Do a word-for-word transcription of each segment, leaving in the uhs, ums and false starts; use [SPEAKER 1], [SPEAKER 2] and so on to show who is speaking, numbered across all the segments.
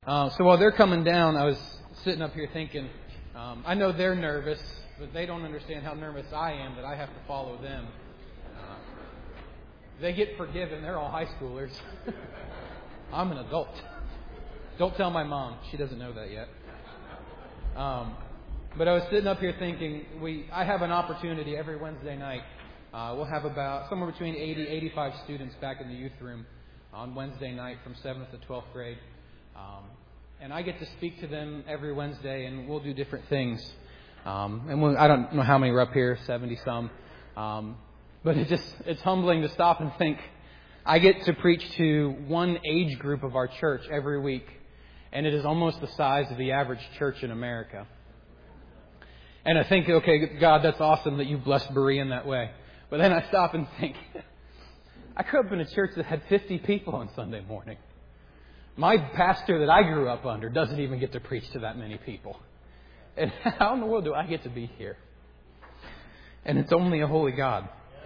[SPEAKER 1] Uh, so while they're coming down, I was sitting up here thinking, um, I know they're nervous, but they don't understand how nervous I am that I have to follow them. Uh, they get forgiven. They're all high schoolers. I'm an adult. Don't tell my mom. She doesn't know that yet. Um, but I was sitting up here thinking, we I have an opportunity every Wednesday night. Uh, we'll have about somewhere between eighty, eighty-five students back in the youth room on Wednesday night from seventh to twelfth grade. Um, and I get to speak to them every Wednesday, and we'll do different things. Um, and we'll, I don't know how many we're up here, seventy some. Um, but it just it's humbling to stop and think. I get to preach to one age group of our church every week, and it is almost the size of the average church in America. And I think, okay, God, that's awesome that you blessed Berean that way. But then I stop and think, I grew up in a church that had fifty people on Sunday morning. My pastor that I grew up under doesn't even get to preach to that many people. And how in the world do I get to be here? And it's only a holy God.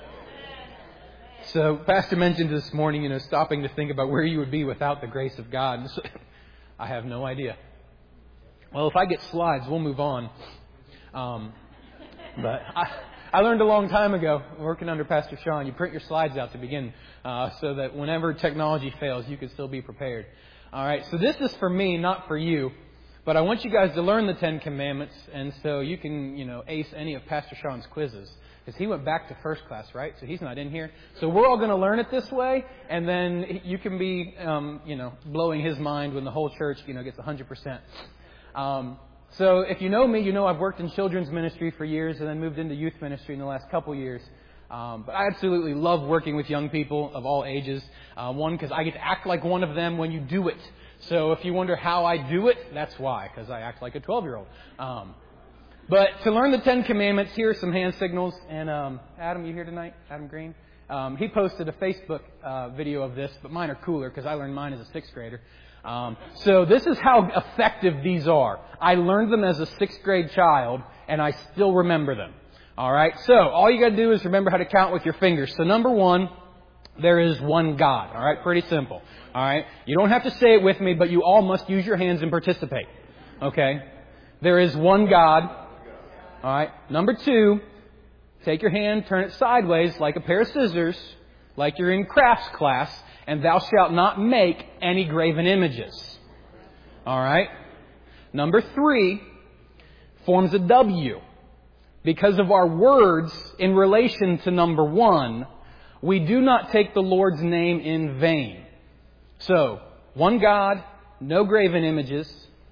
[SPEAKER 1] So Pastor mentioned this morning, you know, stopping to think about where you would be without the grace of God. So, I have no idea. Well, if I get slides, we'll move on. Um, but I, I learned a long time ago, working under Pastor Sean, you print your slides out to begin, uh, so that whenever technology fails, you can still be prepared. All right, so this is for me, not for you. But I want you guys to learn the Ten Commandments, and so you can, you know, ace any of Pastor Sean's quizzes. Because he went back to first class, right? So he's not in here. So we're all going to learn it this way, and then you can be, um, you know, blowing his mind when the whole church, you know, gets one hundred percent. Um, so if you know me, you know I've worked in children's ministry for years and then moved into youth ministry in the last couple years. Um, but I absolutely love working with young people of all ages. Uh, one, because I get to act like one of them when you do it. So if you wonder how I do it, that's why, because I act like a twelve-year-old. Um, but to learn the Ten Commandments, here are some hand signals. And um, Adam, you here tonight? Adam Green? Um, he posted a Facebook uh, video of this, but mine are cooler because I learned mine as a sixth grader. Um, so this is how effective these are. I learned them as a sixth grade child, and I still remember them. All right, so all you got to do is remember how to count with your fingers. So number one, there is one God. All right, pretty simple. All right, you don't have to say it with me, but you all must use your hands and participate. Okay, there is one God. All right, number two, take your hand, turn it sideways like a pair of scissors, like you're in crafts class, and thou shalt not make any graven images. All right, number three forms a W. Because of our words in relation to number one, we do not take the Lord's name in vain. So, one God, no graven images.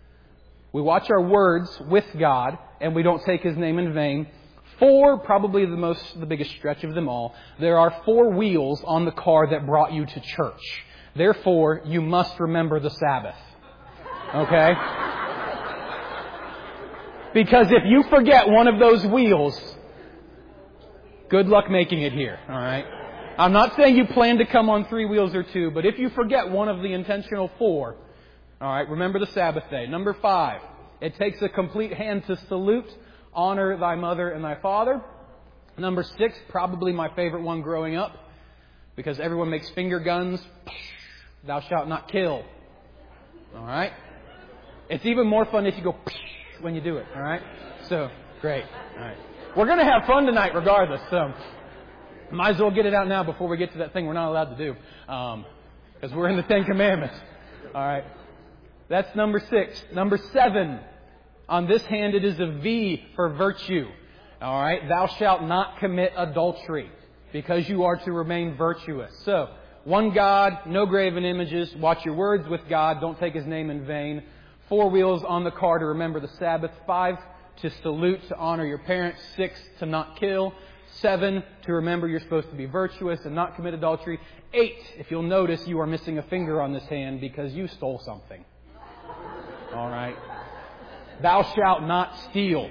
[SPEAKER 1] We watch our words with God, and we don't take His name in vain. Four, probably the most, the biggest stretch of them all. There are four wheels on the car that brought you to church. Therefore, you must remember the Sabbath. Okay? Because if you forget one of those wheels, good luck making it here, all right? I'm not saying you plan to come on three wheels or two, but if you forget one of the intentional four, all right, remember the Sabbath day. Number five, it takes a complete hand to salute, honor thy mother and thy father. Number six, probably my favorite one growing up, because everyone makes finger guns. Thou shalt not kill. All right? It's even more fun if you go when you do it, all right? So, great. All right. We're going to have fun tonight regardless, so might as well get it out now before we get to that thing we're not allowed to do, um, because we're in the Ten Commandments. All right. That's number six. Number seven, on this hand it is a V for virtue. All right. Thou shalt not commit adultery, because you are to remain virtuous. So, one God, no graven images, watch your words with God, don't take His name in vain. Four wheels on the car to remember the Sabbath. Five, to salute, to honor your parents. Six, to not kill. Seven, to remember you're supposed to be virtuous and not commit adultery. Eight, if you'll notice, you are missing a finger on this hand because you stole something. All right. Thou shalt not steal.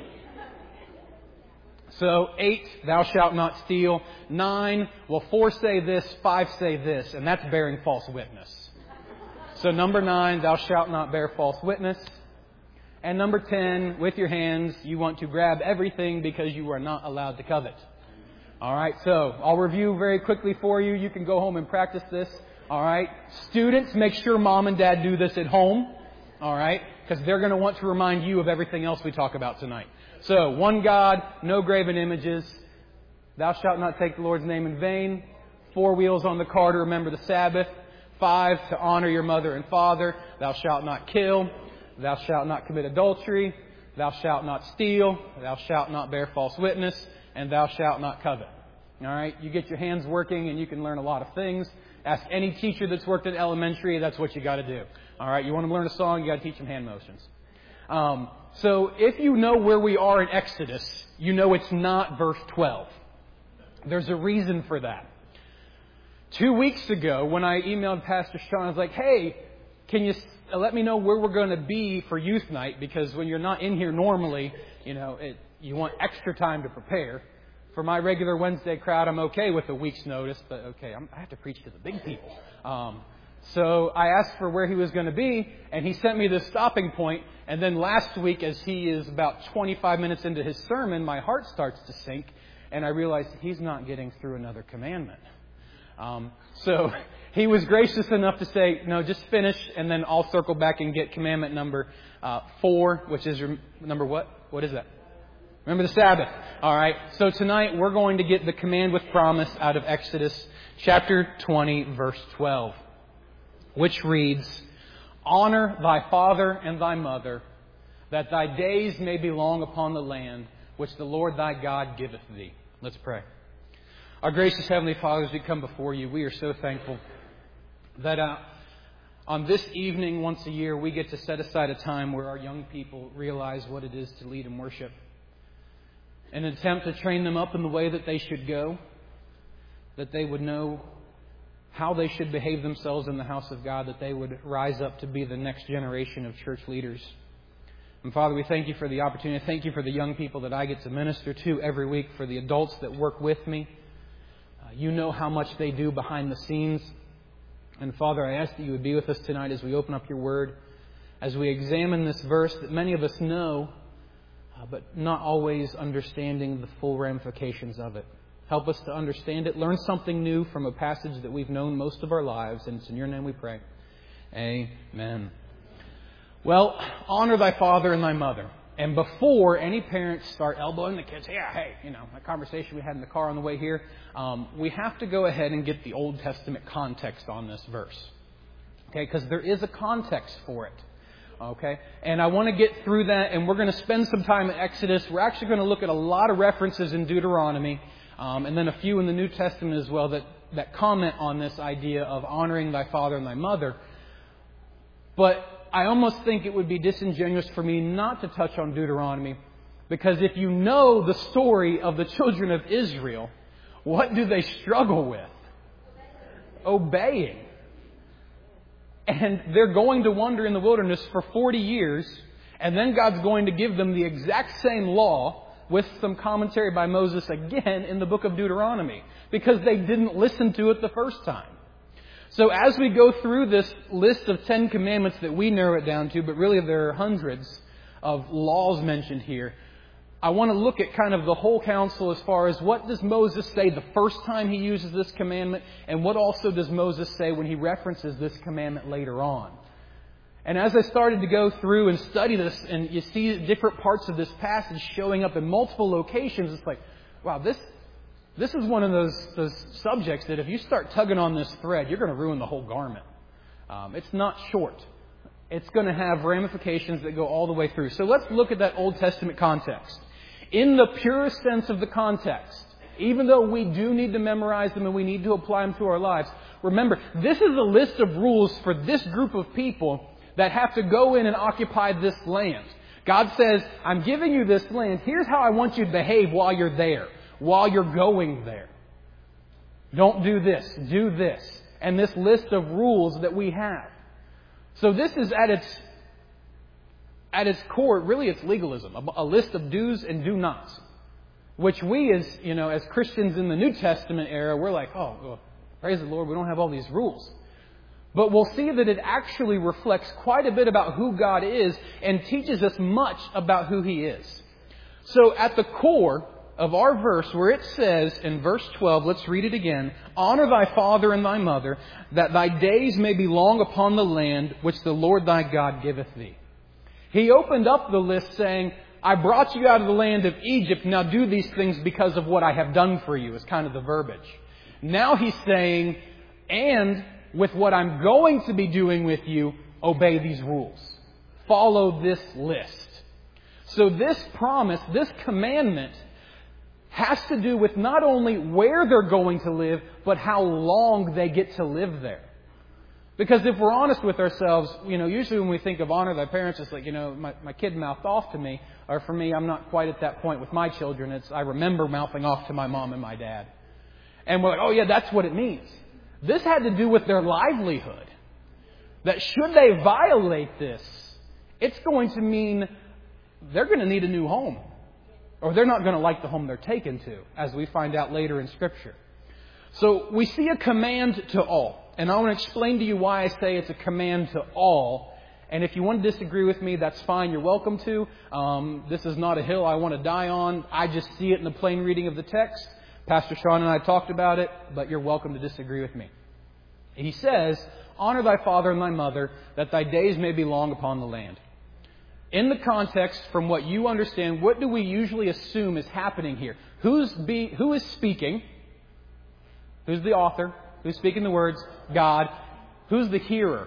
[SPEAKER 1] So, eight, thou shalt not steal. Nine, well, four say this, five say this, and that's bearing false witness. So number nine, thou shalt not bear false witness. And number ten, with your hands, you want to grab everything because you are not allowed to covet. All right, so I'll review very quickly for you. You can go home and practice this. All right, students, make sure mom and dad do this at home. All right? Because they're going to want to remind you of everything else we talk about tonight. So, one God, no graven images. Thou shalt not take the Lord's name in vain. Four wheels on the car to remember the Sabbath. Five, to honor your mother and father. Thou shalt not kill. Thou shalt not commit adultery. Thou shalt not steal. Thou shalt not bear false witness. And thou shalt not covet. All right? You get your hands working and you can learn a lot of things. Ask any teacher that's worked in elementary, that's what you got to do. All right? You want to learn a song, you got to teach them hand motions. Um, so if you know where we are in Exodus, you know it's not verse twelve. There's a reason for that. Two weeks ago, when I emailed Pastor Sean, I was like, hey, can you let me know where we're going to be for youth night? Because when you're not in here normally, you know, it, you want extra time to prepare. For my regular Wednesday crowd, I'm okay with a week's notice, but okay, I'm, I have to preach to the big people. Um, so I asked for where he was going to be, and he sent me this stopping point. And then last week, as he is about twenty-five minutes into his sermon, my heart starts to sink, and I realized he's not getting through another commandment. Um, so he was gracious enough to say, no, just finish, and then I'll circle back and get commandment number uh, four, which is number what? What is that? Remember the Sabbath. All right. So tonight we're going to get the command with promise out of Exodus chapter twenty, verse twelve, which reads, honor thy father and thy mother, that thy days may be long upon the land which the Lord thy God giveth thee. Let's pray. Our gracious Heavenly Father, as we come before you, we are so thankful that uh, on this evening, once a year, we get to set aside a time where our young people realize what it is to lead in worship. An attempt to train them up in the way that they should go, that they would know how they should behave themselves in the house of God, that they would rise up to be the next generation of church leaders. And Father, we thank you for the opportunity. Thank you for the young people that I get to minister to every week, for the adults that work with me. Uh, you know how much they do behind the scenes. And Father, I ask that you would be with us tonight as we open up your word, as we examine this verse that many of us know, uh, but not always understanding the full ramifications of it. Help us to understand it, learn something new from a passage that we've known most of our lives. And it's in your name we pray. Amen. Well, honor thy father and thy mother. And before any parents start elbowing the kids, yeah, hey, you know, that conversation we had in the car on the way here, um, we have to go ahead and get the Old Testament context on this verse. Okay, because there is a context for it. Okay, and I want to get through that, and we're going to spend some time in Exodus. We're actually going to look at a lot of references in Deuteronomy, um, and then a few in the New Testament as well that, that comment on this idea of honoring thy father and thy mother. But I almost think it would be disingenuous for me not to touch on Deuteronomy, because if you know the story of the children of Israel, what do they struggle with? Obeying. And they're going to wander in the wilderness for forty years, and then God's going to give them the exact same law with some commentary by Moses again in the book of Deuteronomy, because they didn't listen to it the first time. So as we go through this list of Ten Commandments that we narrow it down to, but really there are hundreds of laws mentioned here, I want to look at kind of the whole counsel as far as what does Moses say the first time he uses this commandment, and what also does Moses say when he references this commandment later on. And as I started to go through and study this, and you see different parts of this passage showing up in multiple locations, it's like, wow, this this is one of those, those subjects that if you start tugging on this thread, you're going to ruin the whole garment. Um, it's not short. It's going to have ramifications that go all the way through. So let's look at that Old Testament context. In the purest sense of the context, even though we do need to memorize them and we need to apply them to our lives, remember, this is a list of rules for this group of people that have to go in and occupy this land. God says, I'm giving you this land. Here's how I want you to behave while you're there, while you're going there. Don't do this, do this. And this list of rules that we have. So this is at its At its core, really it's legalism, a, a list of do's and do nots, which we as, you know, as Christians in the New Testament era, we're like, oh, well, praise the Lord, we don't have all these rules. But we'll see that it actually reflects quite a bit about who God is and teaches us much about who He is. So at the core, of our verse where it says in verse twelve, let's read it again, "Honor thy father and thy mother, that thy days may be long upon the land which the Lord thy God giveth thee." He opened up the list saying, I brought you out of the land of Egypt, now do these things because of what I have done for you, is kind of the verbiage. Now he's saying, and with what I'm going to be doing with you, obey these rules. Follow this list. So this promise, this commandment, has to do with not only where they're going to live, but how long they get to live there. Because if we're honest with ourselves, you know, usually when we think of honor thy parents, it's like, you know, my, my kid mouthed off to me. Or for me, I'm not quite at that point with my children. It's I remember mouthing off to my mom and my dad. And we're like, oh yeah, that's what it means. This had to do with their livelihood. That should they violate this, it's going to mean they're going to need a new home. Or they're not going to like the home they're taken to, as we find out later in Scripture. So we see a command to all. And I want to explain to you why I say it's a command to all. And if you want to disagree with me, that's fine. You're welcome to. Um, this is not a hill I want to die on. I just see it in the plain reading of the text. Pastor Sean and I talked about it, but you're welcome to disagree with me. He says, honor thy father and thy mother, that thy days may be long upon the land. In the context, from what you understand, what do we usually assume is happening here? Who's be, who is speaking? Who's the author? Who's speaking the words? God. Who's the hearer?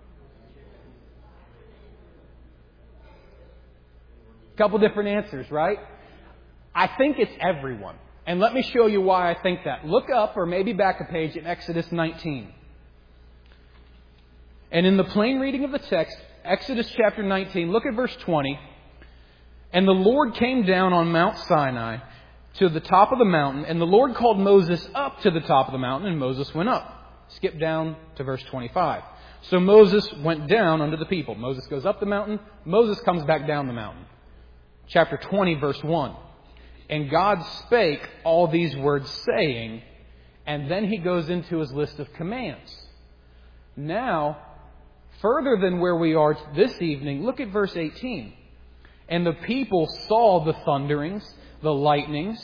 [SPEAKER 1] Couple different answers, right? I think it's everyone. And let me show you why I think that. Look up or maybe back a page in Exodus nineteen. And in the plain reading of the text, Exodus chapter nineteen, look at verse twenty. And the Lord came down on Mount Sinai to the top of the mountain, and the Lord called Moses up to the top of the mountain, and Moses went up. Skip down to verse twenty-five. So Moses went down unto the people. Moses goes up the mountain. Moses comes back down the mountain. Chapter twenty, verse one. And God spake all these words, saying, and then he goes into his list of commands. Now, further than where we are this evening, look at verse eighteen. And the people saw the thunderings, the lightnings,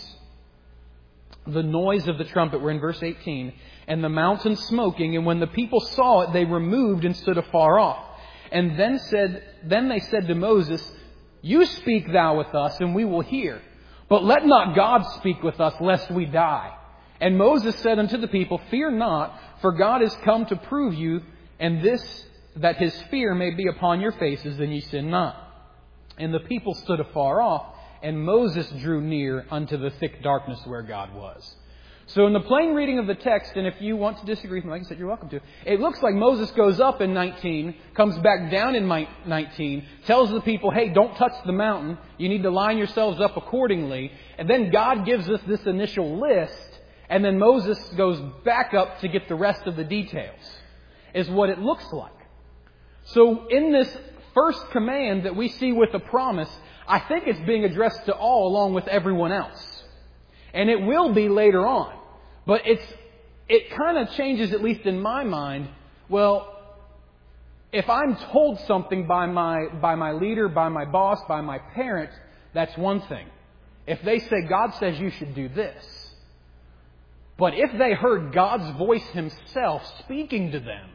[SPEAKER 1] the noise of the trumpet. We're in verse eighteen. And the mountain smoking. And when the people saw it, they removed and stood afar off. And then said, then they said to Moses, you speak thou with us, and we will hear. But let not God speak with us, lest we die. And Moses said unto the people, fear not, for God is come to prove you, and this, that his fear may be upon your faces, and ye sin not. And the people stood afar off, and Moses drew near unto the thick darkness where God was. So in the plain reading of the text, and if you want to disagree with me, like I said, you're welcome to. It looks like Moses goes up in nineteen, comes back down in nineteen, tells the people, hey, don't touch the mountain. You need to line yourselves up accordingly. And then God gives us this initial list, and then Moses goes back up to get the rest of the details, is what it looks like. So in this first command that we see with a promise, I think it's being addressed to all along with everyone else. And it will be later on. But it's it kind of changes, at least in my mind. Well, if I'm told something by my by my leader, by my boss, by my parents, that's one thing. If they say, God says you should do this. But if they heard God's voice himself speaking to them,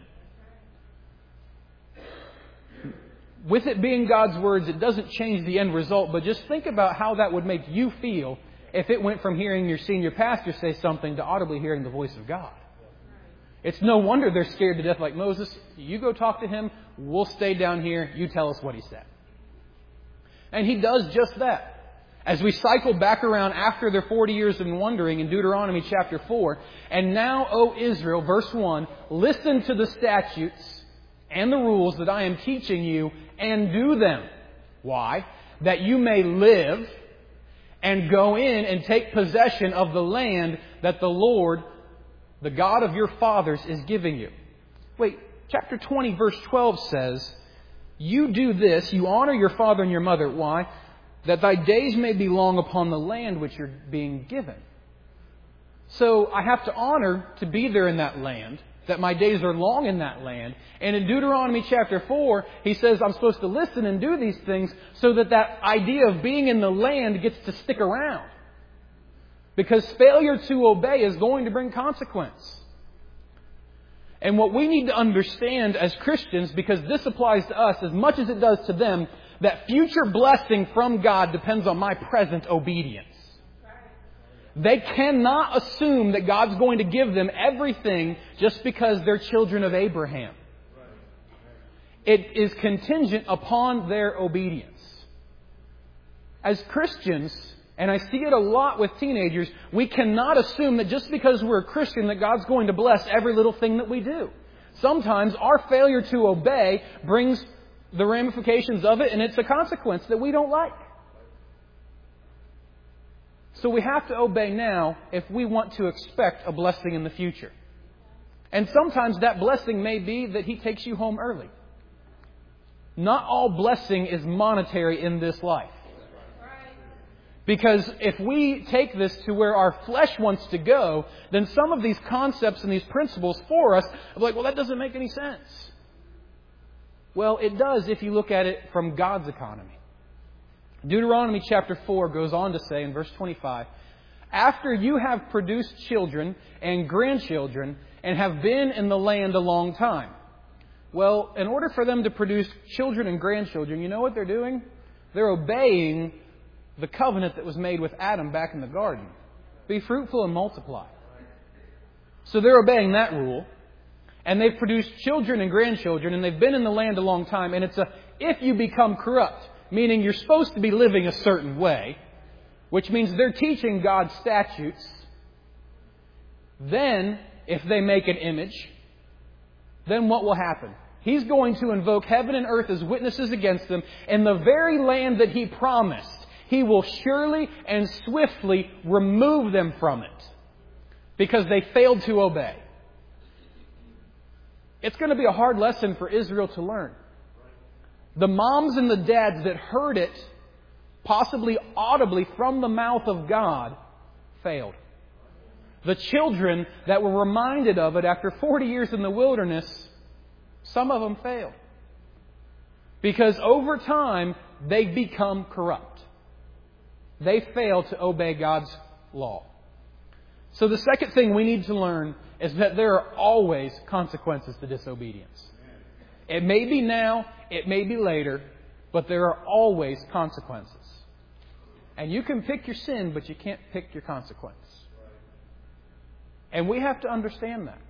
[SPEAKER 1] with it being God's words, it doesn't change the end result. But just think about how that would make you feel if it went from hearing your senior pastor say something to audibly hearing the voice of God. It's no wonder they're scared to death like Moses. You go talk to him. We'll stay down here. You tell us what he said. And he does just that. As we cycle back around after their forty years of wandering in Deuteronomy chapter four. And now, O Israel, verse one, listen to the statutes and the rules that I am teaching you and do them. Why? That you may live and go in and take possession of the land that the Lord, the God of your fathers, is giving you. Wait, chapter twenty, verse twelve says, you do this, you honor your father and your mother. Why? That thy days may be long upon the land which you're being given. So I have to honor to be there in that land, that my days are long in that land. And in Deuteronomy chapter four, he says I'm supposed to listen and do these things so that that idea of being in the land gets to stick around. Because failure to obey is going to bring consequence. And what we need to understand as Christians, because this applies to us as much as it does to them, that future blessing from God depends on my present obedience. They cannot assume that God's going to give them everything just because they're children of Abraham. It is contingent upon their obedience. As Christians, and I see it a lot with teenagers, we cannot assume that just because we're a Christian that God's going to bless every little thing that we do. Sometimes our failure to obey brings the ramifications of it, and it's a consequence that we don't like. So we have to obey now if we want to expect a blessing in the future. And sometimes that blessing may be that He takes you home early. Not all blessing is monetary in this life. Because if we take this to where our flesh wants to go, then some of these concepts and these principles for us are like, well, that doesn't make any sense. Well, it does if you look at it from God's economy. Deuteronomy chapter four goes on to say in verse twenty-five, after you have produced children and grandchildren and have been in the land a long time. Well, in order for them to produce children and grandchildren, you know what they're doing? They're obeying the covenant that was made with Adam back in the garden. Be fruitful and multiply. So they're obeying that rule. And they've produced children and grandchildren, and they've been in the land a long time. And it's a, if you become corrupt, meaning you're supposed to be living a certain way, which means they're teaching God's statutes. Then, if they make an image, then what will happen? He's going to invoke heaven and earth as witnesses against them. And the very land that He promised, He will surely and swiftly remove them from it. Because they failed to obey. It's going to be a hard lesson for Israel to learn. The moms and the dads that heard it, possibly audibly from the mouth of God, failed. The children that were reminded of it after forty years in the wilderness, some of them failed. Because over time, they become corrupt. They fail to obey God's law. So the second thing we need to learn is that there are always consequences to disobedience. It may be now, it may be later, but there are always consequences. And you can pick your sin, but you can't pick your consequence. And we have to understand that.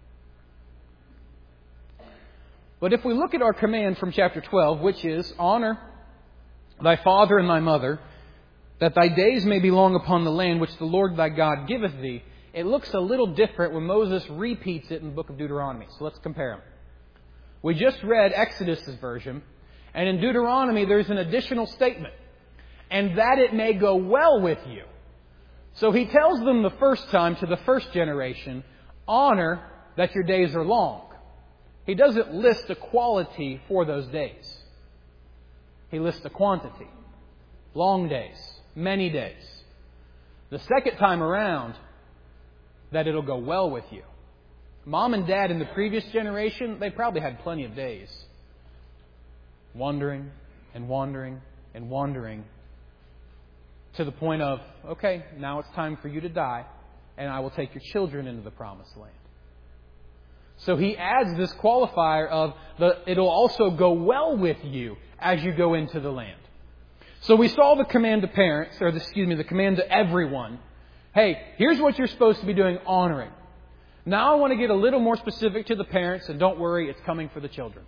[SPEAKER 1] But if we look at our command from chapter twelve, which is, honor thy father and thy mother, that thy days may be long upon the land which the Lord thy God giveth thee, it looks a little different when Moses repeats it in the book of Deuteronomy. So let's compare them. We just read Exodus' version, and in Deuteronomy there's an additional statement, and that it may go well with you. So he tells them the first time to the first generation, honor that your days are long. He doesn't list a quality for those days. He lists a quantity. Long days. Many days. The second time around, that it'll go well with you. Mom and Dad in the previous generation, they probably had plenty of days. Wandering and wandering and wandering. To the point of, okay, now it's time for you to die, and I will take your children into the promised land. So he adds this qualifier of, the, it'll also go well with you as you go into the land. So we saw the command to parents, or the, excuse me, the command to everyone. Hey, here's what you're supposed to be doing, honoring. Now I want to get a little more specific to the parents, and don't worry, it's coming for the children.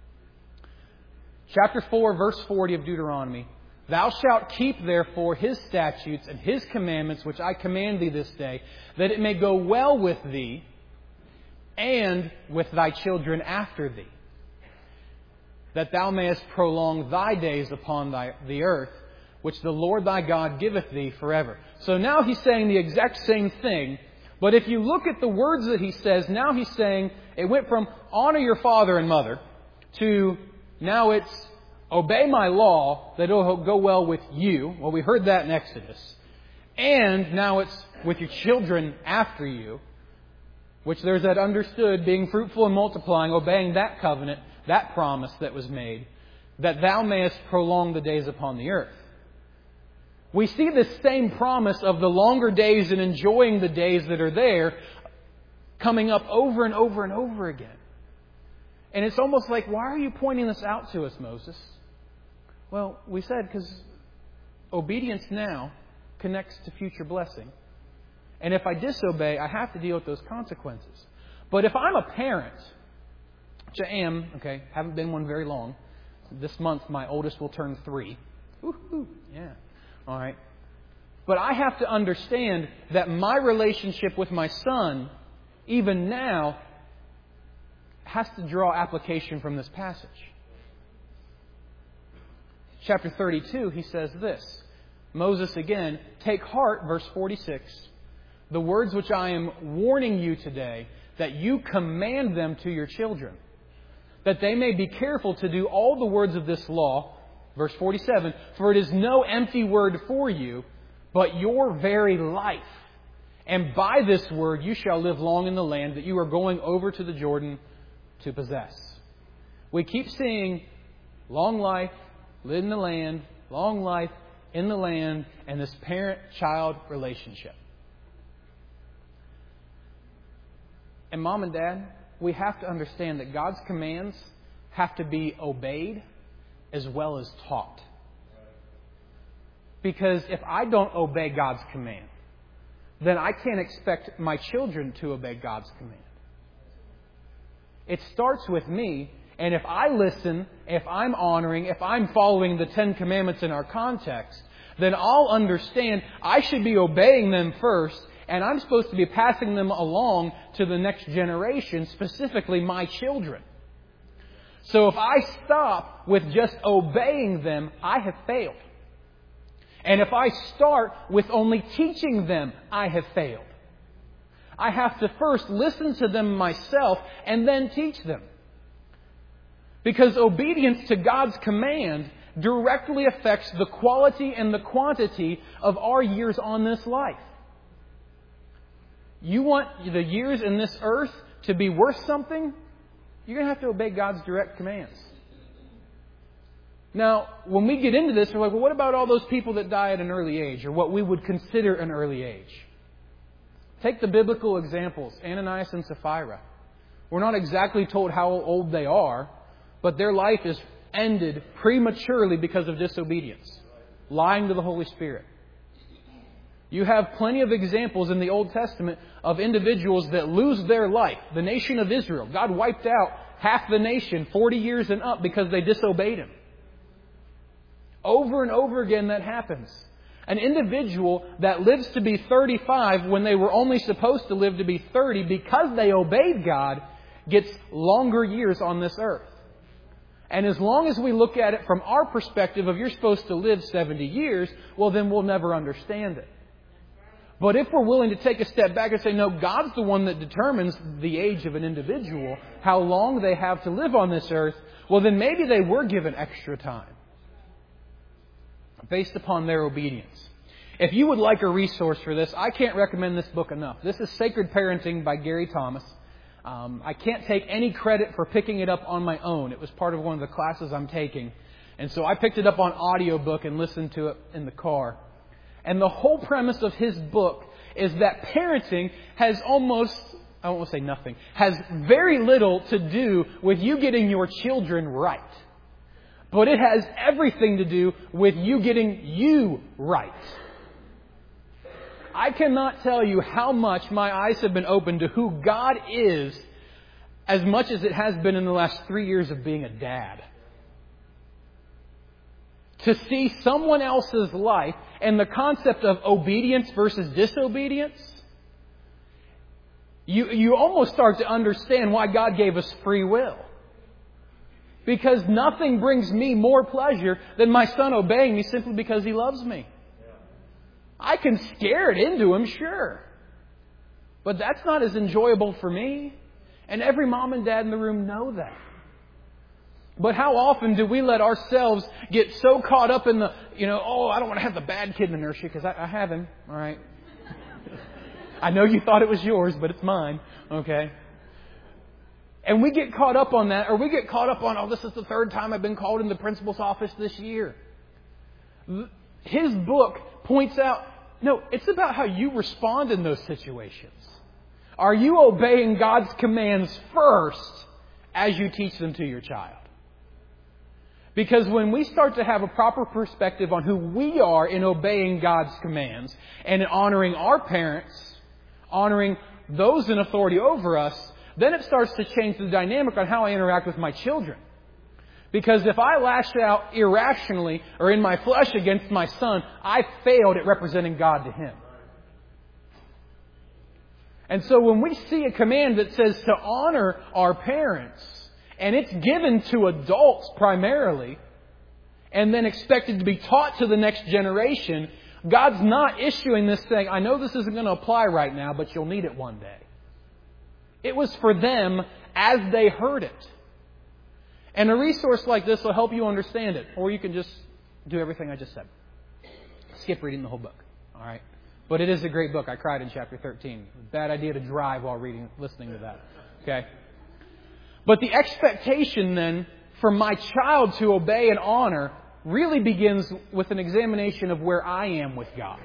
[SPEAKER 1] Chapter four, verse forty of Deuteronomy. Thou shalt keep therefore His statutes and His commandments, which I command thee this day, that it may go well with thee and with thy children after thee, that thou mayest prolong thy days upon thy, the earth, which the Lord thy God giveth thee forever. So now he's saying the exact same thing, but if you look at the words that he says, now he's saying it went from honor your father and mother to now it's obey my law that it'll go well with you. Well, we heard that in Exodus. And now it's with your children after you, which there's that understood being fruitful and multiplying, obeying that covenant, that promise that was made, that thou mayest prolong the days upon the earth. We see this same promise of the longer days and enjoying the days that are there coming up over and over and over again. And it's almost like, why are you pointing this out to us, Moses? Well, we said because obedience now connects to future blessing. And if I disobey, I have to deal with those consequences. But if I'm a parent, which I am, okay, haven't been one very long. This month, my oldest will turn three. Woo-hoo, yeah. All right. But I have to understand that my relationship with my son, even now, has to draw application from this passage. Chapter thirty-two, he says this. Moses again, take heart, verse forty-six, the words which I am warning you today, that you command them to your children, that they may be careful to do all the words of this law. Verse forty-seven, for it is no empty word for you, but your very life. And by this word you shall live long in the land that you are going over to the Jordan to possess. We keep seeing long life, live in the land, long life in the land, and this parent-child relationship. And mom and dad, we have to understand that God's commands have to be obeyed as well as taught. Because if I don't obey God's command, then I can't expect my children to obey God's command. It starts with me, and if I listen, if I'm honoring, if I'm following the Ten Commandments in our context, then I'll understand I should be obeying them first, and I'm supposed to be passing them along to the next generation, specifically my children. So if I stop with just obeying them, I have failed. And if I start with only teaching them, I have failed. I have to first listen to them myself and then teach them. Because obedience to God's command directly affects the quality and the quantity of our years on this life. You want the years in this earth to be worth something? You're going to have to obey God's direct commands. Now, when we get into this, we're like, well, what about all those people that die at an early age, or what we would consider an early age? Take the biblical examples, Ananias and Sapphira. We're not exactly told how old they are, but their life is ended prematurely because of disobedience, lying to the Holy Spirit. You have plenty of examples in the Old Testament of individuals that lose their life. The nation of Israel, God wiped out half the nation forty years and up because they disobeyed Him. Over and over again that happens. An individual that lives to be thirty-five when they were only supposed to live to be thirty because they obeyed God gets longer years on this earth. And as long as we look at it from our perspective of you're supposed to live seventy years, well then we'll never understand it. But if we're willing to take a step back and say, no, God's the one that determines the age of an individual, how long they have to live on this earth, well then maybe they were given extra time based upon their obedience. If you would like a resource for this, I can't recommend this book enough. This is Sacred Parenting by Gary Thomas. Um, I can't take any credit for picking it up on my own. It was part of one of the classes I'm taking. And so I picked it up on audiobook and listened to it in the car. And the whole premise of his book is that parenting has almost, I won't say nothing, has very little to do with you getting your children right. But it has everything to do with you getting you right. I cannot tell you how much my eyes have been opened to who God is as much as it has been in the last three years of being a dad. To see someone else's life and the concept of obedience versus disobedience, you, you almost start to understand why God gave us free will. Because nothing brings me more pleasure than my son obeying me simply because he loves me. I can scare it into him, sure. But that's not as enjoyable for me. And every mom and dad in the room know that. But how often do we let ourselves get so caught up in the, you know, oh, I don't want to have the bad kid in the nursery because I, I have him. All right. I know you thought it was yours, but it's mine. Okay. And we get caught up on that, or we get caught up on, oh, this is the third time I've been called in the principal's office this year. His book points out, no, it's about how you respond in those situations. Are you obeying God's commands first as you teach them to your child? Because when we start to have a proper perspective on who we are in obeying God's commands and in honoring our parents, honoring those in authority over us, then it starts to change the dynamic on how I interact with my children. Because if I lash out irrationally or in my flesh against my son, I failed at representing God to him. And so when we see a command that says to honor our parents, and it's given to adults primarily, and then expected to be taught to the next generation, God's not issuing this saying, I know this isn't going to apply right now, but you'll need it one day. It was for them as they heard it. And a resource like this will help you understand it. Or you can just do everything I just said. Skip reading the whole book. All right? But it is a great book. I cried in chapter thirteen. Bad idea to drive while reading, listening to that. Okay? But the expectation then for my child to obey and honor really begins with an examination of where I am with God.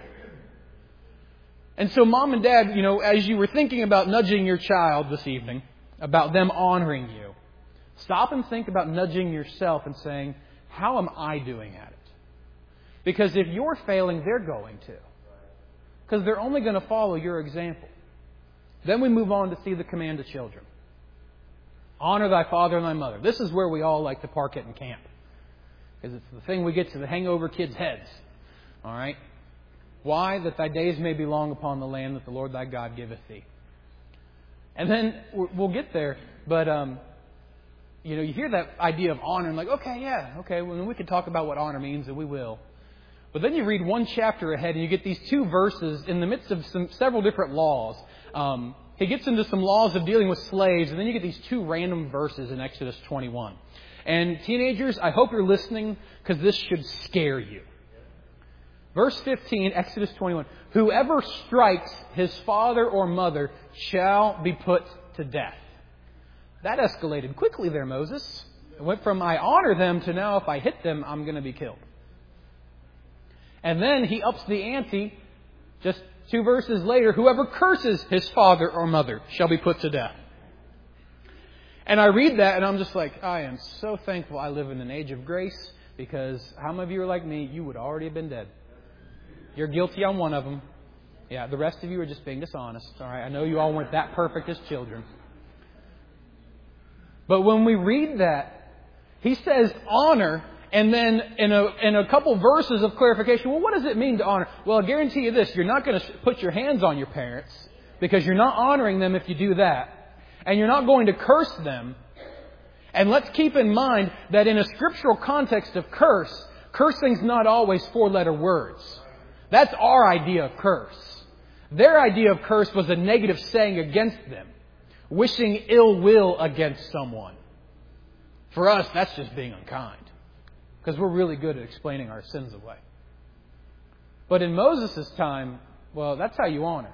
[SPEAKER 1] And so mom and dad, you know, as you were thinking about nudging your child this evening, about them honoring you, stop and think about nudging yourself and saying, how am I doing at it? Because if you're failing, they're going to. Because they're only going to follow your example. Then we move on to see the command to children. Honor thy father and thy mother. This is where we all like to park it in camp. Because it's the thing we get to the hangover kids' heads. All right? Why? That thy days may be long upon the land that the Lord thy God giveth thee. And then we'll get there. But, um, you know, you hear that idea of honor and like, okay, yeah, okay, well, we can talk about what honor means, and we will. But then you read one chapter ahead and you get these two verses in the midst of some several different laws. Um, he gets into some laws of dealing with slaves, and then you get these two random verses in Exodus twenty-one. And teenagers, I hope you're listening, because this should scare you. Verse fifteen, Exodus twenty-one. Whoever strikes his father or mother shall be put to death. That escalated quickly there, Moses. It went from I honor them to now if I hit them, I'm going to be killed. And then he ups the ante. Just two verses later, whoever curses his father or mother shall be put to death. And I read that and I'm just like, I am so thankful I live in an age of grace, because how many of you are like me? You would already have been dead. You're guilty on one of them. Yeah, the rest of you are just being dishonest. All right, I know you all weren't that perfect as children. But when we read that, he says honor, and then in a, in a couple verses of clarification, well, what does it mean to honor? Well, I guarantee you this, you're not going to put your hands on your parents, because you're not honoring them if you do that. And you're not going to curse them. And let's keep in mind that in a scriptural context of curse, cursing's not always four-letter words. That's our idea of curse. Their idea of curse was a negative saying against them, wishing ill will against someone. For us, that's just being unkind, because we're really good at explaining our sins away. But in Moses' time, well, that's how you honor.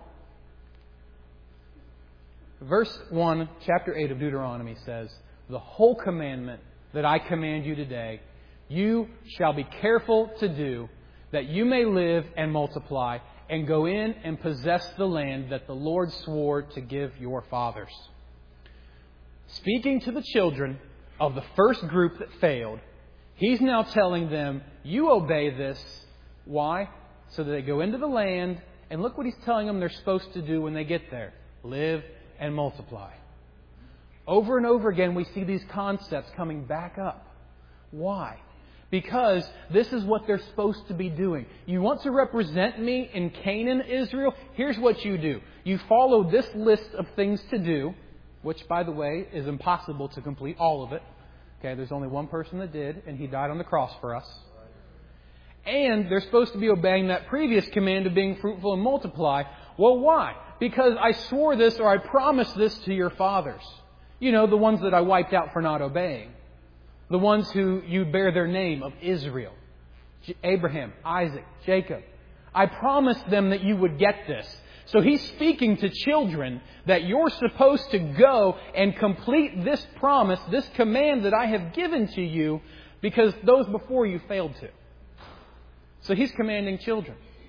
[SPEAKER 1] Verse one, chapter eight of Deuteronomy says, the whole commandment that I command you today, you shall be careful to do, that you may live and multiply, and go in and possess the land that the Lord swore to give your fathers. Speaking to the children of the first group that failed, he's now telling them, you obey this. Why? So that they go into the land, and look what he's telling them they're supposed to do when they get there. Live and multiply. Over and over again, we see these concepts coming back up. Why? Because this is what they're supposed to be doing. You want to represent me in Canaan, Israel? Here's what you do. You follow this list of things to do, which, by the way, is impossible to complete all of it. Okay, there's only one person that did, and he died on the cross for us. And they're supposed to be obeying that previous command of being fruitful and multiply. Well, why? Because I swore this, or I promised this to your fathers. You know, the ones that I wiped out for not obeying. The ones who you bear their name of Israel. Abraham, Isaac, Jacob. I promised them that you would get this. So he's speaking to children that you're supposed to go and complete this promise, this command that I have given to you, because those before you failed to. So he's commanding children.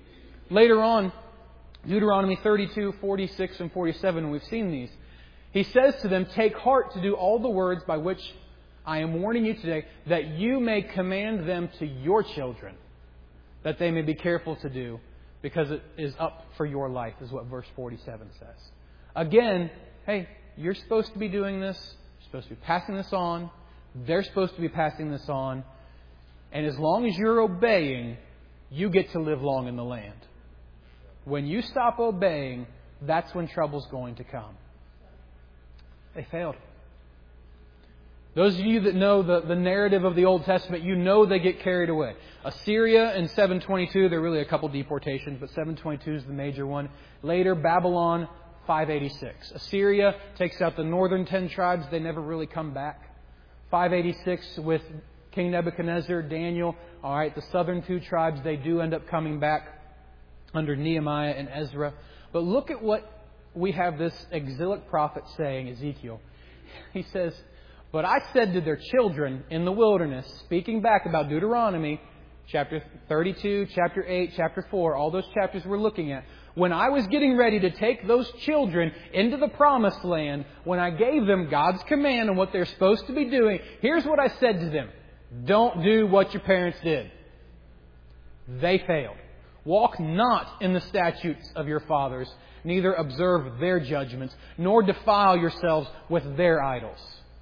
[SPEAKER 1] Later on, Deuteronomy thirty-two, forty-six, and forty-seven, and we've seen these. He says to them, "Take heart to do all the words by which I am warning you today, that you may command them to your children, that they may be careful to do, because it is up for your life," is what verse forty-seven says. Again, hey, you're supposed to be doing this. You're supposed to be passing this on. They're supposed to be passing this on. And as long as you're obeying, you get to live long in the land. When you stop obeying, that's when trouble's going to come. They failed. Those of you that know the, the narrative of the Old Testament, you know they get carried away. Assyria in seven twenty-two, there are really a couple deportations, but seven twenty-two is the major one. Later, Babylon, five eighty-six. Assyria takes out the northern ten tribes. They never really come back. five eighty-six with King Nebuchadnezzar, Daniel. All right, the southern two tribes, they do end up coming back under Nehemiah and Ezra. But look at what we have this exilic prophet saying, Ezekiel. He says, "But I said to their children in the wilderness," speaking back about Deuteronomy, chapter thirty-two, chapter eight, chapter four, all those chapters we're looking at. "When I was getting ready to take those children into the promised land, when I gave them God's command on what they're supposed to be doing, here's what I said to them. Don't do what your parents did. They failed. Walk not in the statutes of your fathers, neither observe their judgments, nor defile yourselves with their idols."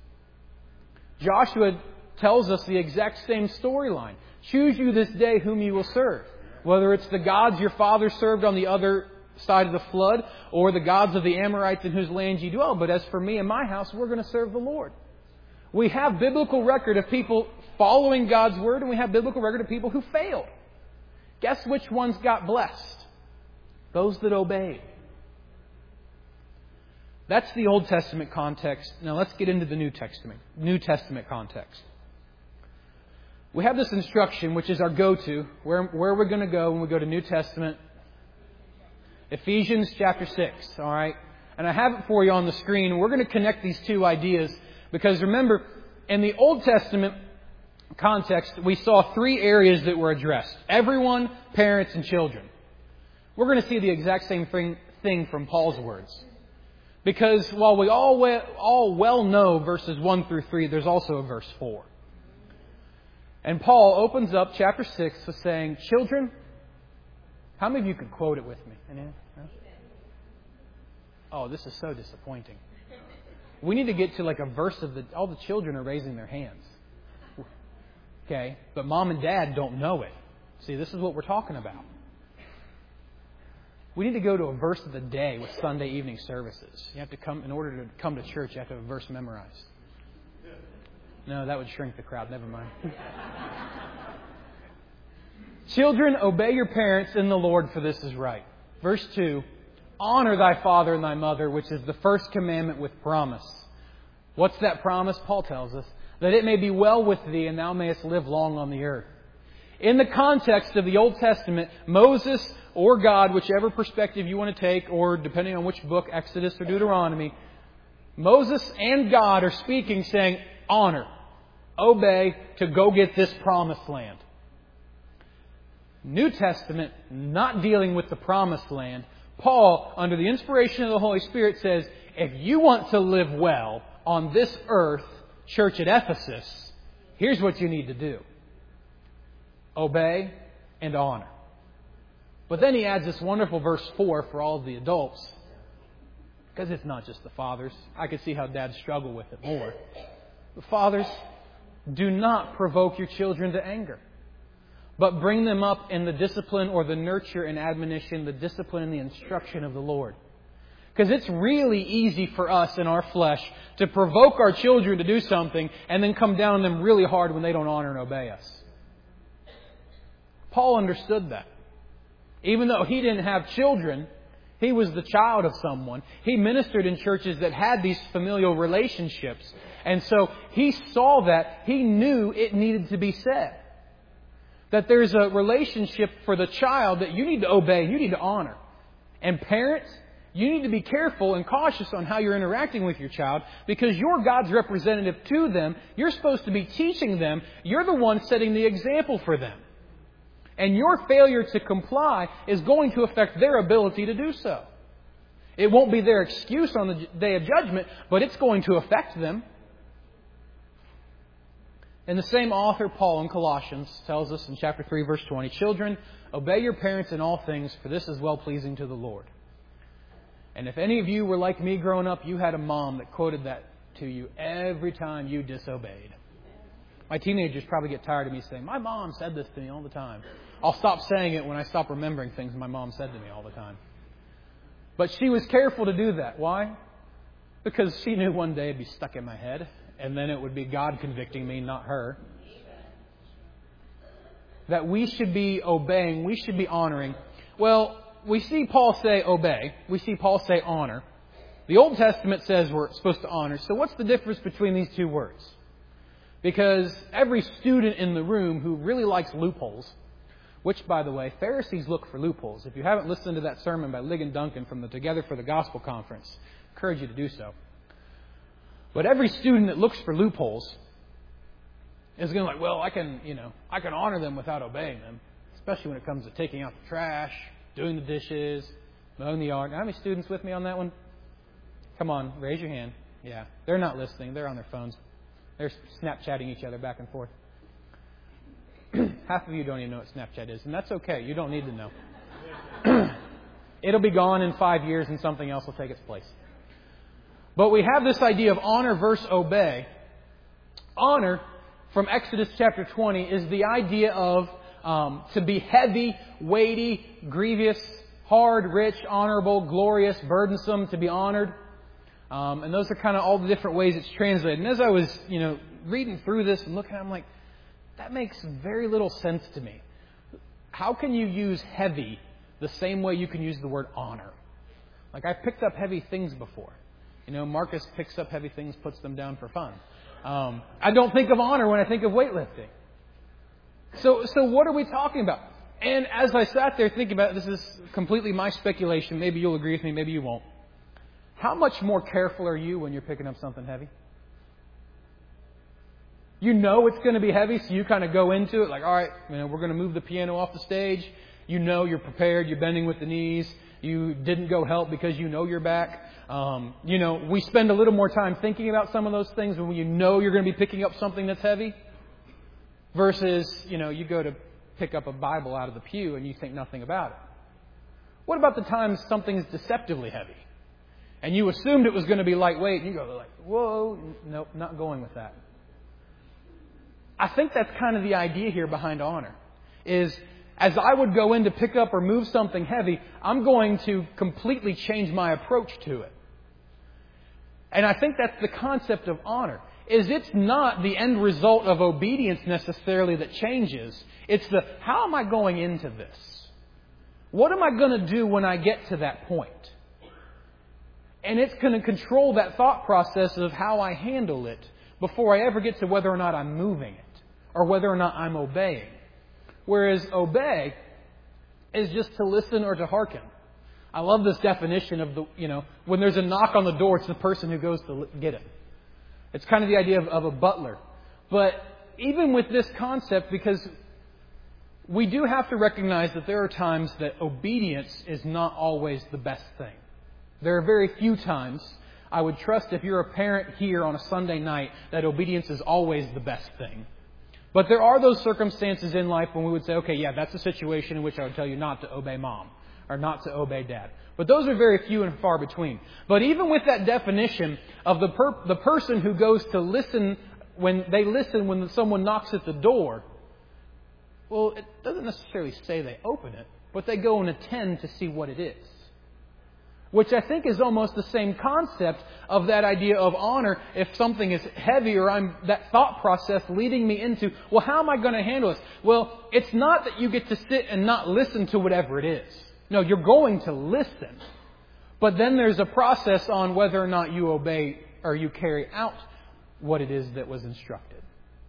[SPEAKER 1] Joshua tells us the exact same storyline. "Choose you this day whom you will serve. Whether it's the gods your fathers served on the other side of the flood, or the gods of the Amorites in whose land you dwell. But as for me and my house, we're going to serve the Lord." We have biblical record of people following God's word, and we have biblical record of people who failed. Guess which ones got blessed? Those that obeyed. That's the Old Testament context. Now let's get into the New Testament, New Testament context. We have this instruction, which is our go-to, where, where we're going to go when we go to New Testament. Ephesians chapter six, all right? And I have it for you on the screen. We're going to connect these two ideas because remember, in the Old Testament context, we saw three areas that were addressed. Everyone, parents, and children. We're going to see the exact same thing, thing from Paul's words. Because while we all, we, all well know verses one through three, there's also a verse four. And Paul opens up chapter six with saying, "Children," how many of you could quote it with me? Any? No? Oh, this is so disappointing. We need to get to like a verse of the, all the children are raising their hands. Okay, but mom and dad don't know it. See, this is what we're talking about. We need to go to a verse of the day with Sunday evening services. You have to come, in order to come to church, you have to have a verse memorized. No, that would shrink the crowd. Never mind. "Children, obey your parents in the Lord, for this is right." Verse two, "Honor thy father and thy mother, which is the first commandment with promise." What's that promise? Paul tells us, "That it may be well with thee, and thou mayest live long on the earth." In the context of the Old Testament, Moses or God, whichever perspective you want to take, or depending on which book, Exodus or Deuteronomy, Moses and God are speaking, saying, honor, obey to go get this promised land. New Testament, not dealing with the promised land, Paul, under the inspiration of the Holy Spirit, says, if you want to live well on this earth, church at Ephesus, here's what you need to do. Obey and honor. But then he adds this wonderful verse four for all of the adults. Because it's not just the fathers. I could see how dads struggle with it more. The fathers, do not provoke your children to anger, but bring them up in the discipline or the nurture and admonition, the discipline and the instruction of the Lord. Because it's really easy for us in our flesh to provoke our children to do something and then come down on them really hard when they don't honor and obey us. Paul understood that. Even though he didn't have children, he was the child of someone. He ministered in churches that had these familial relationships. And so he saw that. He knew it needed to be said. That there's a relationship for the child that you need to obey, you need to honor. And parents, you need to be careful and cautious on how you're interacting with your child, because you're God's representative to them. You're supposed to be teaching them. You're the one setting the example for them. And your failure to comply is going to affect their ability to do so. It won't be their excuse on the day of judgment, but it's going to affect them. And the same author, Paul, in Colossians, tells us in chapter three, verse twenty, "Children, obey your parents in all things, for this is well-pleasing to the Lord." And if any of you were like me growing up, you had a mom that quoted that to you every time you disobeyed. My teenagers probably get tired of me saying, "My mom said this to me all the time." I'll stop saying it when I stop remembering things my mom said to me all the time. But she was careful to do that. Why? Because she knew one day it'd be stuck in my head, and then it would be God convicting me, not her. That we should be obeying, we should be honoring. Well, we see Paul say obey. We see Paul say honor. The Old Testament says we're supposed to honor. So what's the difference between these two words? Because every student in the room who really likes loopholes, which, by the way, Pharisees look for loopholes. If you haven't listened to that sermon by Ligon Duncan from the Together for the Gospel Conference, I encourage you to do so. But every student that looks for loopholes is going to like, well, I can, you know, I can honor them without obeying them, especially when it comes to taking out the trash, doing the dishes, mowing the yard. How many students with me on that one? Come on, raise your hand. Yeah, they're not listening. They're on their phones. They're Snapchatting each other back and forth. Half of you don't even know what Snapchat is, and that's okay. You don't need to know. It'll be gone in five years and something else will take its place. But we have this idea of honor versus obey. Honor, from Exodus chapter twenty, is the idea of um, to be heavy, weighty, grievous, hard, rich, honorable, glorious, burdensome, to be honored. Um, and those are kind of all the different ways it's translated. And as I was, you know, reading through this and looking at it, I'm like, that makes very little sense to me. How can you use heavy the same way you can use the word honor? Like, I've picked up heavy things before. You know, Marcus picks up heavy things, puts them down for fun. Um, I don't think of honor when I think of weightlifting. So, so what are we talking about? And as I sat there thinking about it, this is completely my speculation. Maybe you'll agree with me, maybe you won't. How much more careful are you when you're picking up something heavy? You know it's going to be heavy, so you kind of go into it like, all right, you know, we're going to move the piano off the stage. You know you're prepared. You're bending with the knees. You didn't go help because you know you're back. Um, you know, we spend a little more time thinking about some of those things when you know you're going to be picking up something that's heavy versus, you know, you go to pick up a Bible out of the pew and you think nothing about it. What about the times something's deceptively heavy and you assumed it was going to be lightweight and you go like, whoa, nope, not going with that. I think that's kind of the idea here behind honor, is as I would go in to pick up or move something heavy, I'm going to completely change my approach to it. And I think that's the concept of honor, is it's not the end result of obedience necessarily that changes. It's the, how am I going into this? What am I going to do when I get to that point? And it's going to control that thought process of how I handle it before I ever get to whether or not I'm moving it or whether or not I'm obeying. Whereas obey is just to listen or to hearken. I love this definition of the, you know, when there's a knock on the door, it's the person who goes to get it. It's kind of the idea of, of a butler. But even with this concept, because we do have to recognize that there are times that obedience is not always the best thing. There are very few times, I would trust if you're a parent here on a Sunday night, that obedience is always the best thing. But there are those circumstances in life when we would say, okay, yeah, that's a situation in which I would tell you not to obey mom or not to obey dad. But those are very few and far between. But even with that definition of the per- the person who goes to listen when they listen when someone knocks at the door, well, it doesn't necessarily say they open it, but they go and attend to see what it is. Which I think is almost the same concept of that idea of honor. If something is heavy or I'm that thought process leading me into, well, how am I going to handle this? Well, it's not that you get to sit and not listen to whatever it is. No, you're going to listen. But then there's a process on whether or not you obey or you carry out what it is that was instructed.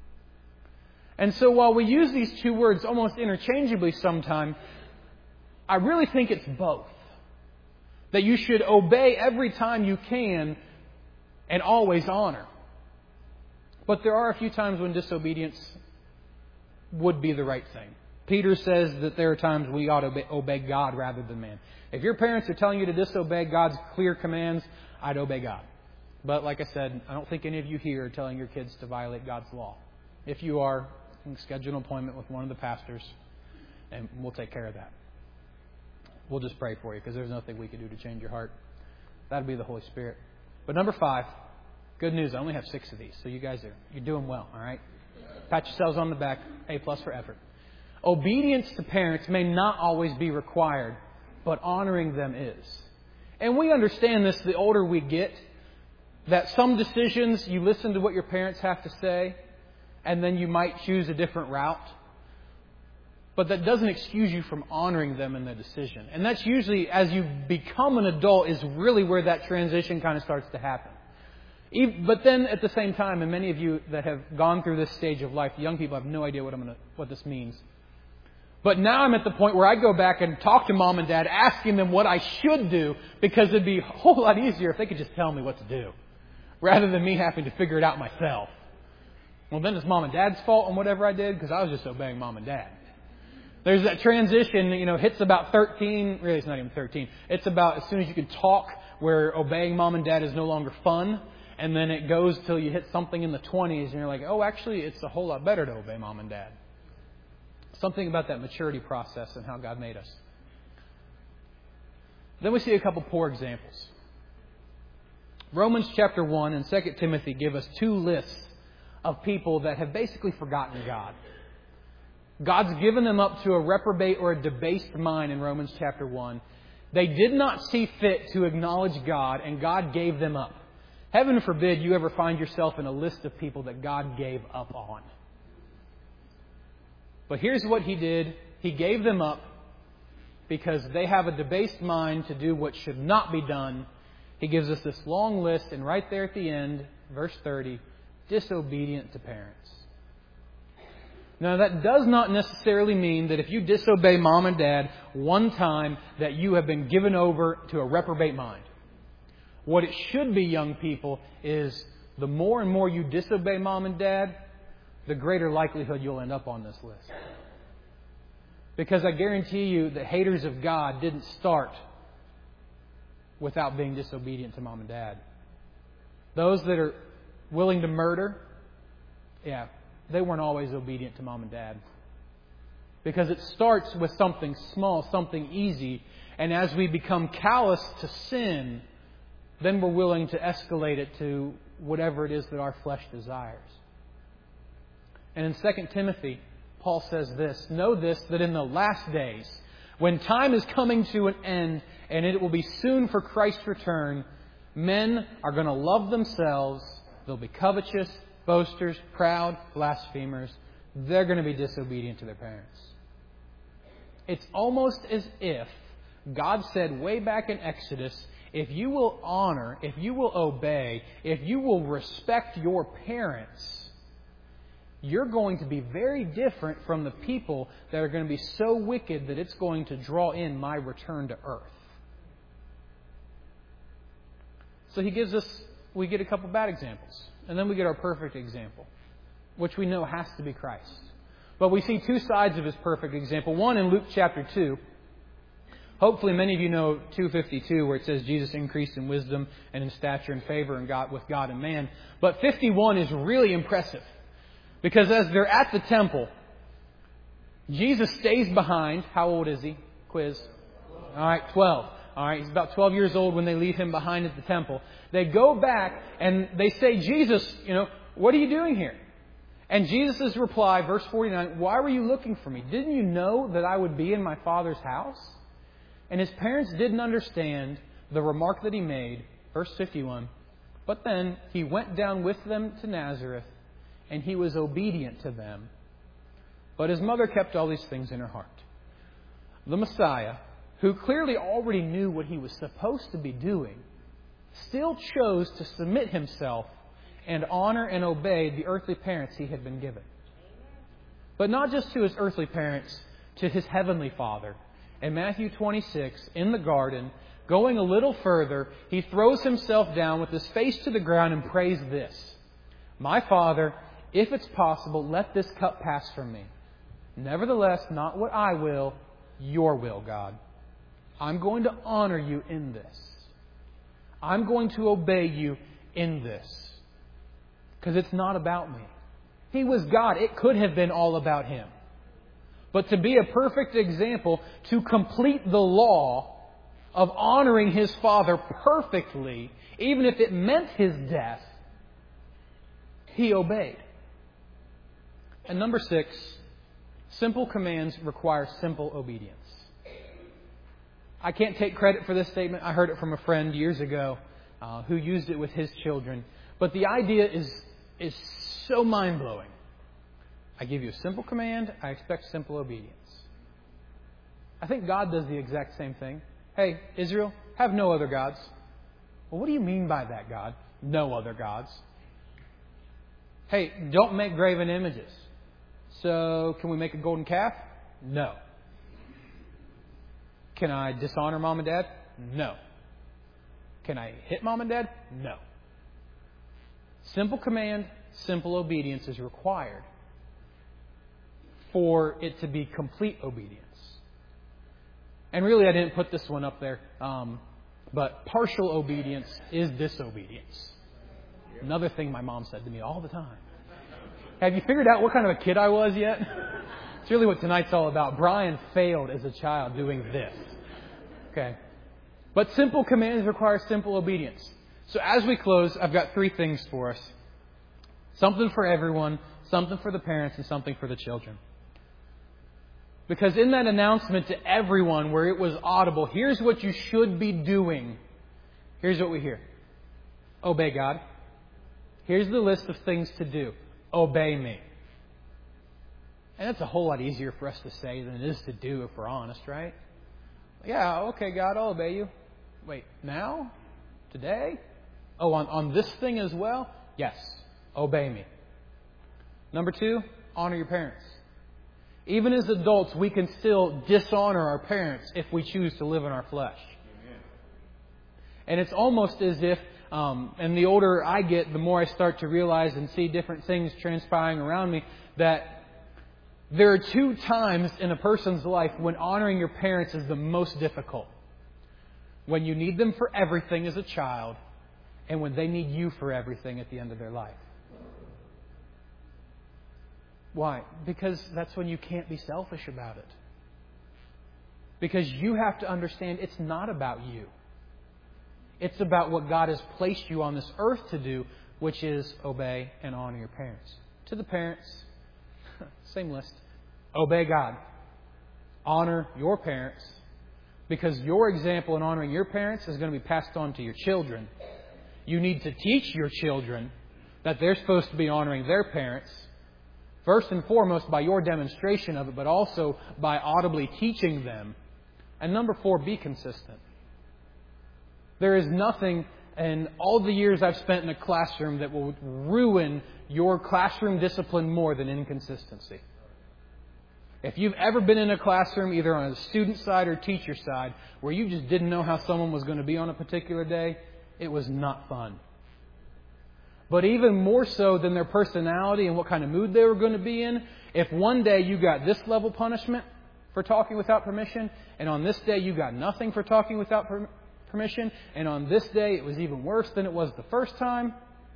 [SPEAKER 1] And so while we use these two words almost interchangeably sometime, I really think it's both. That you should obey every time you can and always honor. But there are a few times when disobedience would be the right thing. Peter says that there are times we ought to obey, obey God rather than man. If your parents are telling you to disobey God's clear commands, I'd obey God. But like I said, I don't think any of you here are telling your kids to violate God's law. If you are, you can schedule an appointment with one of the pastors, and we'll take care of that. We'll just pray for you, because there's nothing we can do to change your heart. That'd be the Holy Spirit. But number five, good news. I only have six of these, so you guys are you're doing well. All right, pat yourselves on the back. A plus for effort. Obedience to parents may not always be required, but honoring them is. And we understand this the older we get, that some decisions you listen to what your parents have to say, and then you might choose a different route. But that doesn't excuse you from honoring them in the decision. And that's usually, as you become an adult, is really where that transition kind of starts to happen. But then at the same time, and many of you that have gone through this stage of life, young people have no idea what I'm going to, what this means. But now I'm at the point where I go back and talk to mom and dad, asking them what I should do, because it'd be a whole lot easier if they could just tell me what to do, rather than me having to figure it out myself. Well, then it's mom and dad's fault on whatever I did, because I was just obeying mom and dad. There's that transition, you know, hits about thirteen. Really, it's not even thirteen. It's about as soon as you can talk, where obeying mom and dad is no longer fun. And then it goes till you hit something in the twenties, and you're like, oh, actually, it's a whole lot better to obey mom and dad. Something about that maturity process and how God made us. Then we see a couple poor examples. Romans chapter one and Second Timothy give us two lists of people that have basically forgotten God. God's given them up to a reprobate or a debased mind in Romans chapter one. They did not see fit to acknowledge God, and God gave them up. Heaven forbid you ever find yourself in a list of people that God gave up on. But here's what He did. He gave them up because they have a debased mind to do what should not be done. He gives us this long list, and right there at the end, verse thirty, disobedient to parents. Now, that does not necessarily mean that if you disobey mom and dad one time that you have been given over to a reprobate mind. What it should be, young people, is the more and more you disobey mom and dad, the greater likelihood you'll end up on this list. Because I guarantee you that haters of God didn't start without being disobedient to mom and dad. Those that are willing to murder, yeah, they weren't always obedient to mom and dad. Because it starts with something small, something easy, and as we become callous to sin, then we're willing to escalate it to whatever it is that our flesh desires. And in Second Timothy, Paul says this, know this, that in the last days, when time is coming to an end, and it will be soon for Christ's return, men are going to love themselves, they'll be covetous, boasters, proud, blasphemers. They're going to be disobedient to their parents. It's almost as if God said way back in Exodus, if you will honor, if you will obey, if you will respect your parents, you're going to be very different from the people that are going to be so wicked that it's going to draw in my return to earth. So he gives us, we get a couple bad examples. And then we get our perfect example, which we know has to be Christ. But we see two sides of His perfect example. One in Luke chapter two. Hopefully many of you know two fifty-two, where it says Jesus increased in wisdom and in stature and favor and God, with God and man. But fifty-one is really impressive. Because as they're at the temple, Jesus stays behind. How old is He? Quiz. All right, twelve. All right, he's about twelve years old when they leave Him behind at the temple. They go back and they say, Jesus, you know, what are you doing here? And Jesus' reply, verse forty-nine, why were you looking for me? Didn't you know that I would be in my Father's house? And His parents didn't understand the remark that He made. Verse fifty-one, but then He went down with them to Nazareth, and He was obedient to them. But His mother kept all these things in her heart. The Messiah, who clearly already knew what He was supposed to be doing, still chose to submit Himself and honor and obey the earthly parents He had been given. But not just to His earthly parents, to His heavenly Father. In Matthew twenty-six, in the garden, going a little further, He throws Himself down with His face to the ground and prays this, my Father, if it's possible, let this cup pass from me. Nevertheless, not what I will, your will, God. I'm going to honor you in this. I'm going to obey you in this. Because it's not about me. He was God. It could have been all about Him. But to be a perfect example, to complete the law of honoring His Father perfectly, even if it meant His death, He obeyed. And number six, simple commands require simple obedience. I can't take credit for this statement. I heard it from a friend years ago uh, who used it with his children. But the idea is, is so mind-blowing. I give you a simple command. I expect simple obedience. I think God does the exact same thing. Hey, Israel, have no other gods. Well, what do you mean by that, God? No other gods. Hey, don't make graven images. So, can we make a golden calf? No. Can I dishonor mom and dad? No. Can I hit mom and dad? No. Simple command, simple obedience is required for it to be complete obedience. And really, I didn't put this one up there, um, but partial obedience is disobedience. Another thing my mom said to me all the time. Have you figured out what kind of a kid I was yet? It's really what tonight's all about. Brian failed as a child doing this. Okay. But simple commands require simple obedience. So as we close, I've got three things for us. Something for everyone, something for the parents, and something for the children. Because in that announcement to everyone where it was audible, here's what you should be doing. Here's what we hear. Obey God. Here's the list of things to do. Obey me. And that's a whole lot easier for us to say than it is to do if we're honest, right? Yeah, okay, God, I'll obey you. Wait, now? Today? Oh, on, on this thing as well? Yes, obey me. Number two, honor your parents. Even as adults, we can still dishonor our parents if we choose to live in our flesh. Amen. And it's almost as if, um, and the older I get, the more I start to realize and see different things transpiring around me, that there are two times in a person's life when honoring your parents is the most difficult. When you need them for everything as a child, and when they need you for everything at the end of their life. Why? Because that's when you can't be selfish about it. Because you have to understand it's not about you. It's about what God has placed you on this earth to do, which is obey and honor your parents. To the parents, same list. Obey God. Honor your parents. Because your example in honoring your parents is going to be passed on to your children. You need to teach your children that they're supposed to be honoring their parents. First and foremost by your demonstration of it, but also by audibly teaching them. And number four, be consistent. There is nothing in all the years I've spent in a classroom that will ruin your classroom discipline more than inconsistency. If you've ever been in a classroom, either on a student side or teacher side, where you just didn't know how someone was going to be on a particular day, it was not fun. But even more so than their personality and what kind of mood they were going to be in, if one day you got this level punishment for talking without permission, and on this day you got nothing for talking without per- permission, and on this day it was even worse than it was the first time,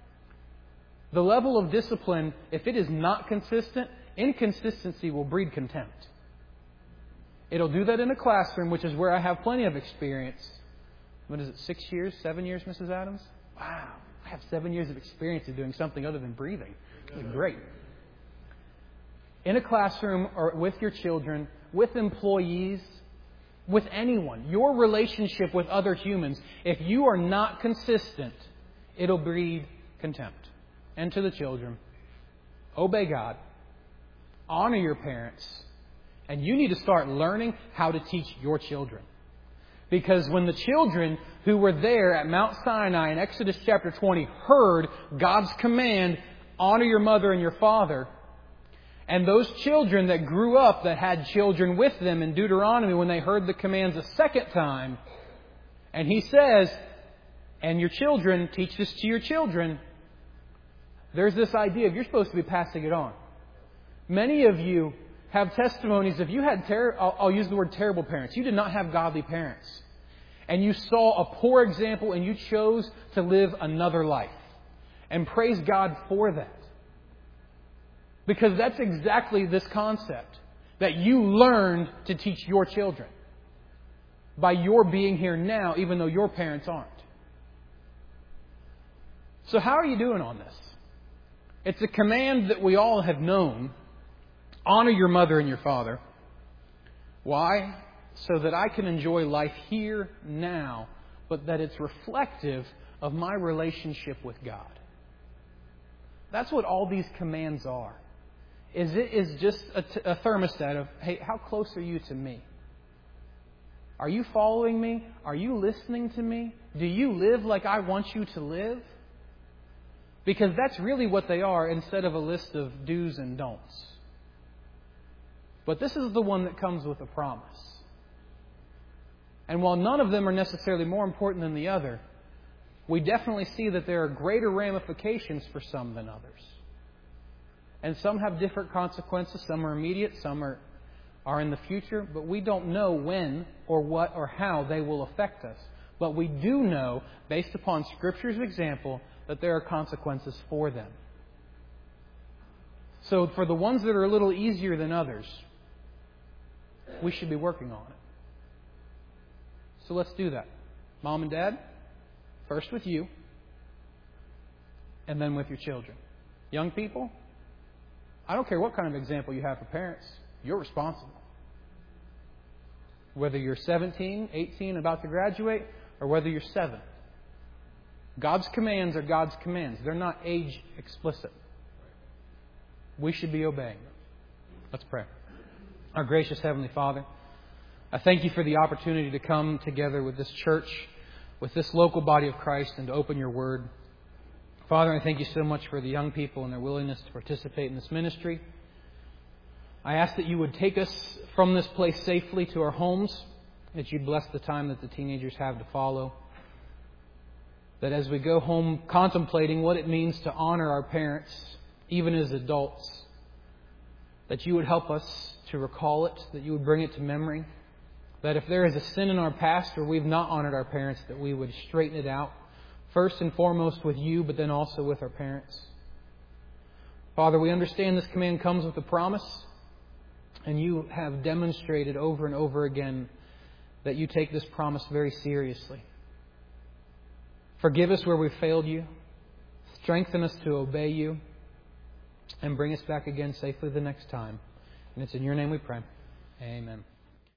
[SPEAKER 1] the level of discipline, if it is not consistent, inconsistency will breed contempt. It'll do that in a classroom, which is where I have plenty of experience. What is it, six years, seven years, Missus Adams? Wow. I have seven years of experience of doing something other than breathing. Great. In a classroom or with your children, with employees, with anyone, your relationship with other humans, if you are not consistent, it'll breed contempt. And to the children, obey God, honor your parents, and you need to start learning how to teach your children. Because when the children who were there at Mount Sinai in Exodus chapter twenty heard God's command, honor your mother and your father, and those children that grew up that had children with them in Deuteronomy, when they heard the commands a second time, and he says, and your children, teach this to your children, there's this idea of you're supposed to be passing it on. Many of you have testimonies. If you had, ter- I'll, I'll use the word terrible parents. You did not have godly parents. And you saw a poor example and you chose to live another life. And praise God for that. Because that's exactly this concept that you learned to teach your children by your being here now, even though your parents aren't. So how are you doing on this? It's a command that we all have known. Honor your mother and your father. Why? So that I can enjoy life here, now, but that it's reflective of my relationship with God. That's what all these commands are. Is it is just a, t- a thermostat of, hey, how close are you to me? Are you following me? Are you listening to me? Do you live like I want you to live? Because that's really what they are instead of a list of do's and don'ts. But this is the one that comes with a promise. And while none of them are necessarily more important than the other, we definitely see that there are greater ramifications for some than others. And some have different consequences. Some are immediate, some are, are in the future. But we don't know when or what or how they will affect us. But we do know, based upon Scripture's example, that there are consequences for them. So for the ones that are a little easier than others, we should be working on it. So let's do that. Mom and Dad, first with you, and then with your children. Young people, I don't care what kind of example you have for parents, you're responsible. Whether you're seventeen, eighteen, about to graduate, or whether you're seven. God's commands are God's commands. They're not age explicit. We should be obeying them. Let's pray. Our gracious Heavenly Father, I thank You for the opportunity to come together with this church, with this local body of Christ, and to open Your Word. Father, I thank You so much for the young people and their willingness to participate in this ministry. I ask that You would take us from this place safely to our homes, that You'd bless the time that the teenagers have to follow. That as we go home contemplating what it means to honor our parents, even as adults, that You would help us to recall it, that You would bring it to memory. That if there is a sin in our past where we've not honored our parents, that we would straighten it out, first and foremost with You, but then also with our parents. Father, we understand this command comes with a promise, and You have demonstrated over and over again that You take this promise very seriously. Forgive us where we've failed You. Strengthen us to obey You. And bring us back again safely the next time. And it's in Your name we pray. Amen.